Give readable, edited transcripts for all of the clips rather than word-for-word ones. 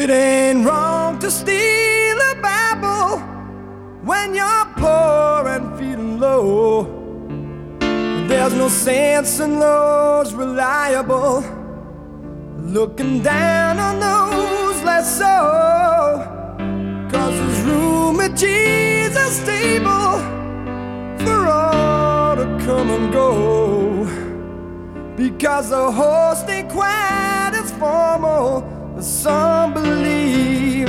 It ain't wrong to steal a Bible when you're poor and feeling low. There's no sense in those reliable looking down on those less so. 'Cause there's room at Jesus' table for all to come and go. Because the host ain't quite as formal as some believe.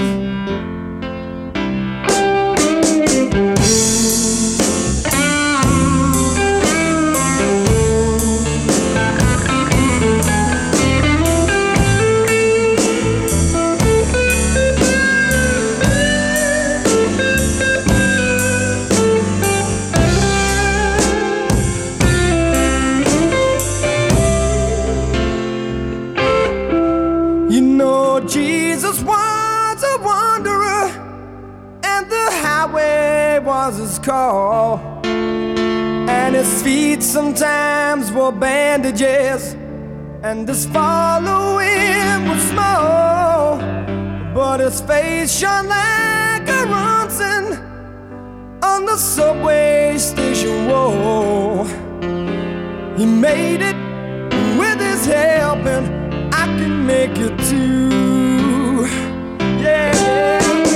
Jesus was a wanderer, and the highway was his call. And his feet sometimes wore bandages, and his following was small. But his face shone like a Ronson on the subway station wall. He made it with his help, and I can make it too. Yeah.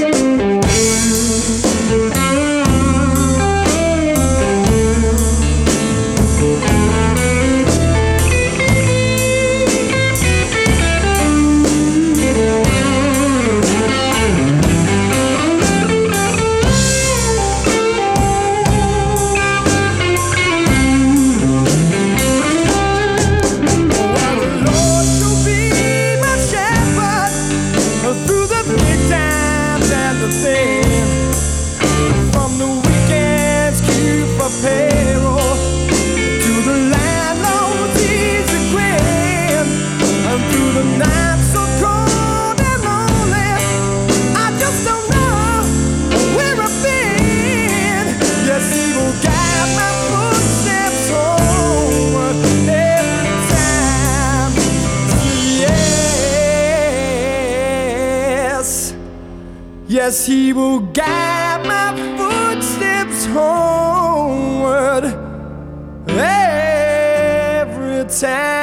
From the weekend's queue for payroll to the landlord's easy grin, and through the night so cold and lonely, I just don't know where I've been. Yes, he will guide my footsteps homeward every time. Yes, he will guide my footsteps homeward every time.